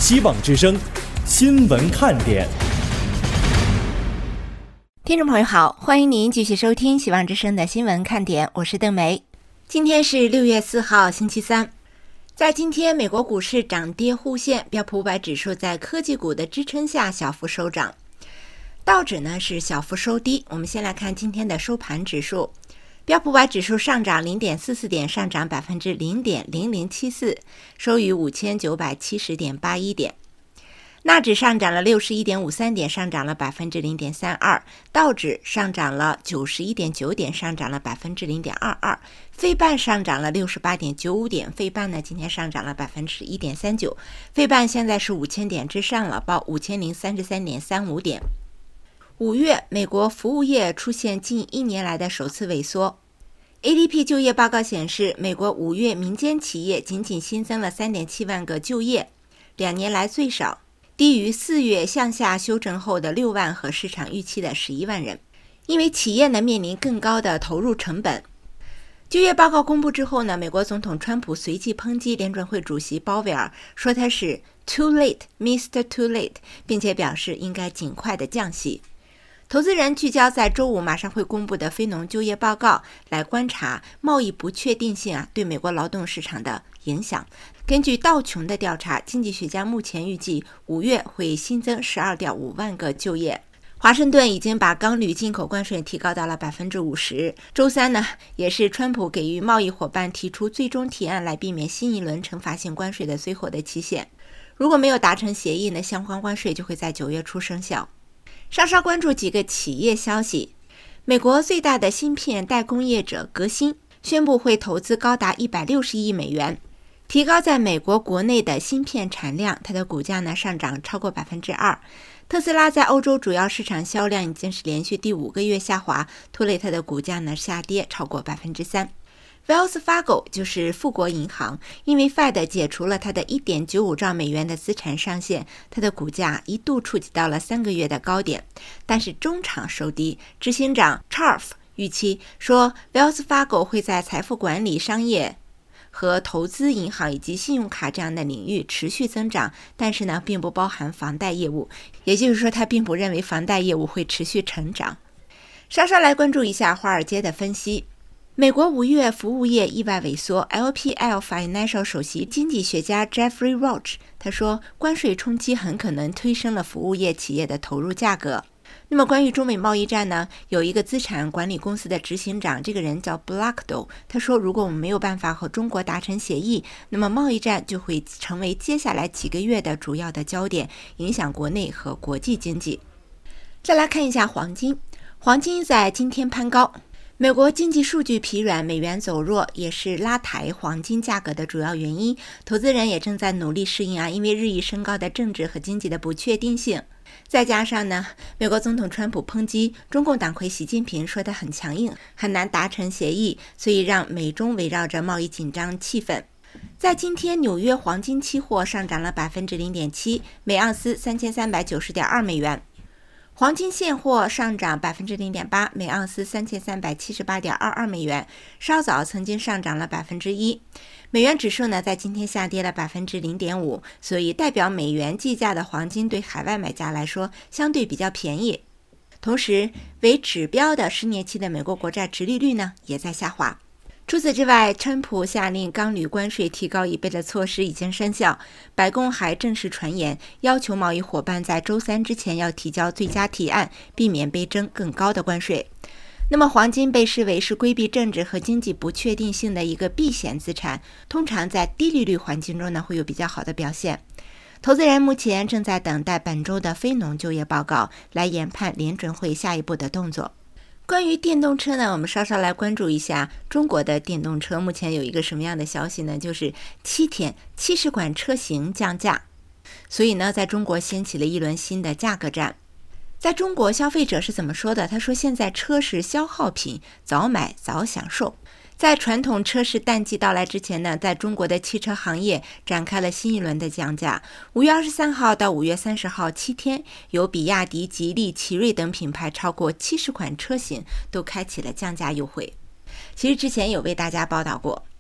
希望之声新闻看点。 听众朋友好，欢迎您继续收听希望之声的新闻看点，我是邓梅。今天是6月4号星期三。在今天美国股市涨跌互现，标普500指数在科技股的支撑下小幅收涨，道指呢是小幅收低。我们先来看今天的收盘指数，标普500指数上涨 0.44 点，上涨 0.0074%， 收于 5970.81 点。纳指上涨了 61.53 点，上涨了 0.32%， 道指上涨了 91.9 点，上涨了 0.22%， 费半上涨了 68.95 点，费半呢今天上涨了 1.39%， 费半现在是5000点之上了，报 5033.35 点。5月美国服务业出现近1年来的首次萎缩。ADP 就业报告显示，美国5月民间企业仅仅新增了 3.7 万个就业，2年来最少，低于4月向下修正后的6万和市场预期的11万人。因为企业呢面临更高的投入成本。就业报告公布之后呢，美国总统川普随即抨击联准会主席鲍威尔，说他是 too late Mr. Too Late， 并且表示应该尽快的降息。投资人聚焦在周五马上会公布的非农就业报告，来观察贸易不确定性对美国劳动市场的影响。根据道琼的调查，经济学家目前预计5月会新增 12.5 万个就业。华盛顿已经把钢铝进口关税提高到了 50%。 周三呢，也是川普给予贸易伙伴提出最终提案来避免新一轮惩罚性关税的最后的期限。如果没有达成协议呢，相关关税就会在9月初生效。稍稍关注几个企业消息。美国最大的芯片代工业者革新宣布会投资高达160亿美元，提高在美国国内的芯片产量。它的股价呢上涨超过 2%。 特斯拉在欧洲主要市场销量已经是连续第5个月下滑，拖累它的股价呢下跌超过 3%。Wells Fargo 就是富国银行，因为 Fed 解除了它的 1.95 兆美元的资产上限，它的股价一度触及到了3个月的高点，但是中场收低。执行长 Charf 预期说 Wells Fargo 会在财富管理、商业和投资银行以及信用卡这样的领域持续增长，但是呢并不包含房贷业务，也就是说他并不认为房贷业务会持续成长。稍稍来关注一下华尔街的分析。美国5月服务业意外萎缩。 LPL Financial 首席经济学家 Jeffrey Roach 他说，关税冲击很可能推升了服务业企业的投入价格。那么关于中美贸易战呢，有一个资产管理公司的执行长，这个人叫 Blackdo， 他说，如果我们没有办法和中国达成协议，那么贸易战就会成为接下来几个月的主要的焦点，影响国内和国际经济。再来看一下黄金。黄金在今天攀高。美国经济数据疲软，美元走弱也是拉抬黄金价格的主要原因。投资人也正在努力适应因为日益升高的政治和经济的不确定性。再加上呢，美国总统川普抨击中共党魁习近平，说得很强硬，很难达成协议，所以让美中围绕着贸易紧张气氛。在今天，纽约黄金期货上涨了 0.7%， 每盎司 3390.2 美元。黄金现货上涨 0.8%， 每盎司 3378.22 美元，稍早曾经上涨了 1%。 美元指数呢，在今天下跌了 0.5%， 所以代表美元计价的黄金对海外买家来说相对比较便宜。同时，为指标的10年期的美国国债殖利率呢也在下滑。除此之外，川普下令钢铝关税提高1倍的措施已经生效。白宫还正式传言，要求贸易伙伴在周3之前要提交最佳提案，避免被征更高的关税。那么黄金被视为是规避政治和经济不确定性的一个避险资产，通常在低利率环境中呢会有比较好的表现。投资人目前正在等待本周的非农就业报告，来研判联准会下一步的动作。关于电动车呢，我们稍稍来关注一下中国的电动车。目前有一个什么样的消息呢？就是7天70款车型降价，所以呢，在中国掀起了一轮新的价格战。在中国，消费者是怎么说的？他说，现在车是消耗品，早买早享受。在传统车市淡季到来之前呢，在中国的汽车行业展开了新一轮的降价。5月23号到5月30号7天，有比亚迪、吉利、奇瑞等品牌超过70款车型都开启了降价优惠。其实之前有为大家报道过。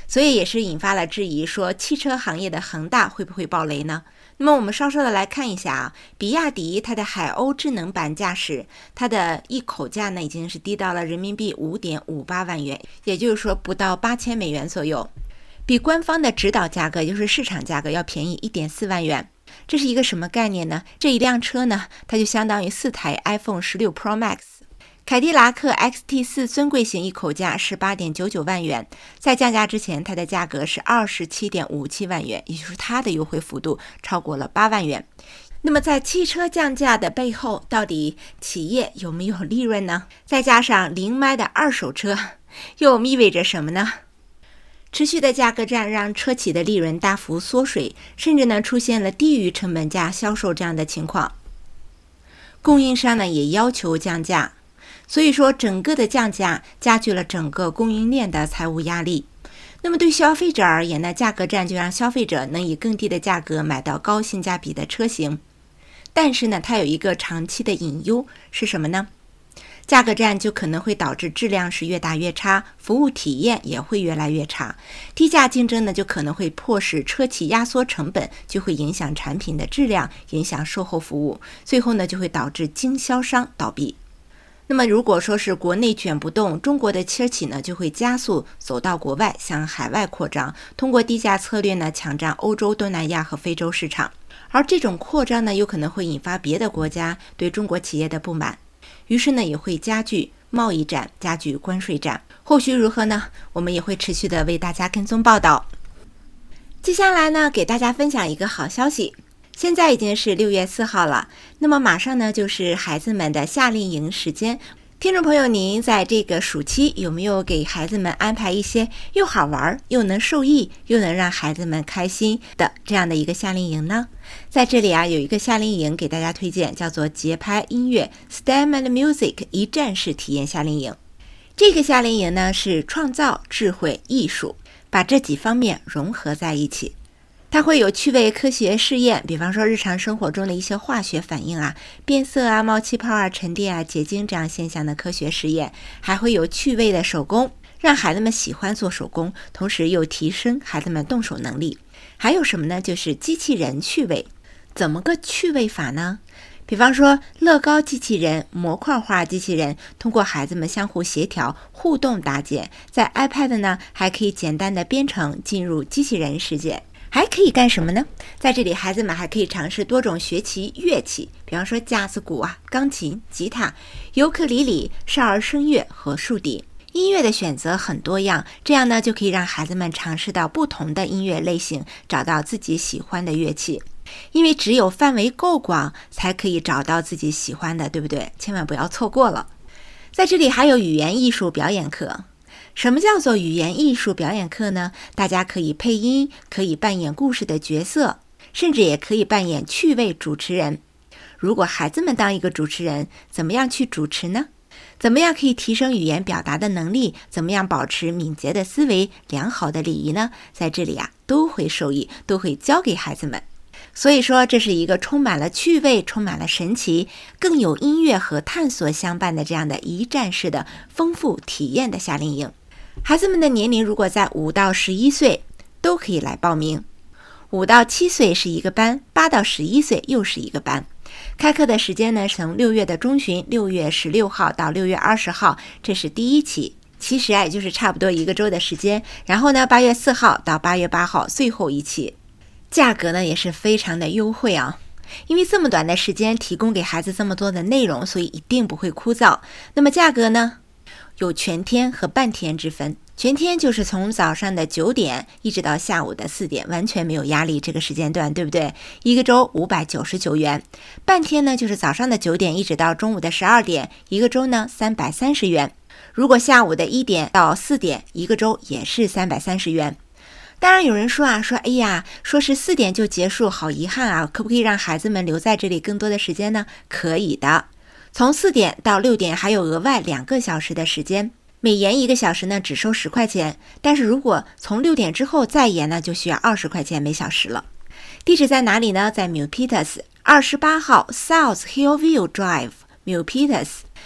所以也是引发了质疑，说汽车行业的恒大会不会爆雷呢？那么我们稍稍的来看一下啊，比亚迪它的海鸥智能版驾驶，它的一口价呢已经是低到了人民币5.58万元，也就是说不到8000美元左右，比官方的指导价格，也就是市场价格要便宜1.4万元。这是一个什么概念呢？这一辆车呢，它就相当于4台 iPhone 16 Pro Max。凯迪拉克 XT4 尊贵型一口价是8.99万元，在降价之前它的价格是27.57万元，也就是它的优惠幅度超过了8万元。那么在汽车降价的背后，到底企业有没有利润呢？再加上零卖的二手车，又意味着什么呢？持续的价格战让车企的利润大幅缩水，甚至呢出现了低于成本价销售这样的情况。供应商呢也要求降价，所以说整个的降价加剧了整个供应链的财务压力。那么对消费者而言呢，价格战就让消费者能以更低的价格买到高性价比的车型。但是呢，它有一个长期的隐忧是什么呢？价格战就可能会导致质量是越打越差，服务体验也会越来越差。低价竞争呢，就可能会迫使车企压缩成本，就会影响产品的质量，影响售后服务，最后呢就会导致经销商倒闭。那么如果说是国内卷不动，中国的车企呢就会加速走到国外，向海外扩张，通过低价策略呢抢占欧洲、东南亚和非洲市场。而这种扩张呢，有可能会引发别的国家对中国企业的不满，于是呢也会加剧贸易战，加剧关税战。后续如何呢？我们也会持续的为大家跟踪报道。接下来呢，给大家分享一个好消息。现在已经是6月4号了，那么马上呢就是孩子们的夏令营时间。听众朋友，您在这个暑期有没有给孩子们安排一些又好玩又能受益又能让孩子们开心的这样的一个夏令营呢？在这里啊，有一个夏令营给大家推荐，叫做节拍音乐 STEM and Music 一站式体验夏令营。这个夏令营呢是创造、智慧、艺术，把这几方面融合在一起。它会有趣味科学试验，比方说日常生活中的一些化学反应啊，变色啊、冒气泡啊、沉淀啊、结晶这样现象的科学实验，还会有趣味的手工，让孩子们喜欢做手工，同时又提升孩子们动手能力。还有什么呢？就是机器人趣味。怎么个趣味法呢？比方说乐高机器人、模块化机器人，通过孩子们相互协调、互动搭建，在 iPad 呢还可以简单的编程进入机器人世界。还可以干什么呢？在这里孩子们还可以尝试多种学习乐器，比方说架子鼓啊、钢琴、吉他、尤克里里、少儿声乐和竖笛。音乐的选择很多样，这样呢就可以让孩子们尝试到不同的音乐类型，找到自己喜欢的乐器。因为只有范围够广，才可以找到自己喜欢的，对不对？千万不要错过了。在这里还有语言艺术表演课。什么叫做语言艺术表演课呢？大家可以配音，可以扮演故事的角色，甚至也可以扮演趣味主持人。如果孩子们当一个主持人，怎么样去主持呢？怎么样可以提升语言表达的能力？怎么样保持敏捷的思维、良好的礼仪呢？在这里啊，都会受益，都会教给孩子们。所以说，这是一个充满了趣味、充满了神奇，更有音乐和探索相伴的这样的一站式的丰富体验的夏令营。孩子们的年龄如果在5到11岁都可以来报名，5到7岁是一个班，8到11岁又是一个班。开课的时间呢，从6月的中旬，6月16号到6月20号，这是第一期。其实也就是差不多1个周的时间。然后呢，8月4号到8月8号最后一期。价格呢也是非常的优惠啊，因为这么短的时间提供给孩子这么多的内容，所以一定不会枯燥。那么价格呢？有全天和半天之分。全天就是从早上的9点一直到下午的4点，完全没有压力，这个时间段对不对？1个周599元。半天呢就是早上的9点一直到中午的12点，1个周呢330元。如果下午的1点到4点，1个周也是330元。当然有人说啊，哎呀，说是4点就结束，好遗憾啊，可不可以让孩子们留在这里更多的时间呢？可以的。从4点到6点还有额外2个小时的时间，每延1个小时呢只收10块钱，但是如果从6点之后再延呢，就需要20块钱每小时了。地址在哪里呢？在 Milpitas 28号 South Hillview Drive Milpitas。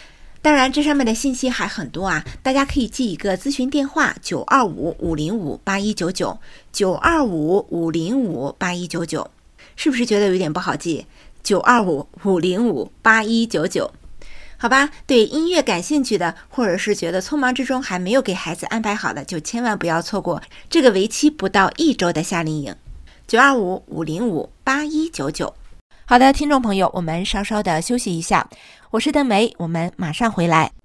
当然，这上面的信息还很多啊，大家可以记一个咨询电话925-505-8199，925-505-8199，是不是觉得有点不好记？925-505-8199。好吧，对音乐感兴趣的，或者是觉得匆忙之中还没有给孩子安排好的，就千万不要错过这个为期不到1周的夏令营。925-505-8199。好的，听众朋友，我们稍稍的休息一下，我是邓梅，我们马上回来。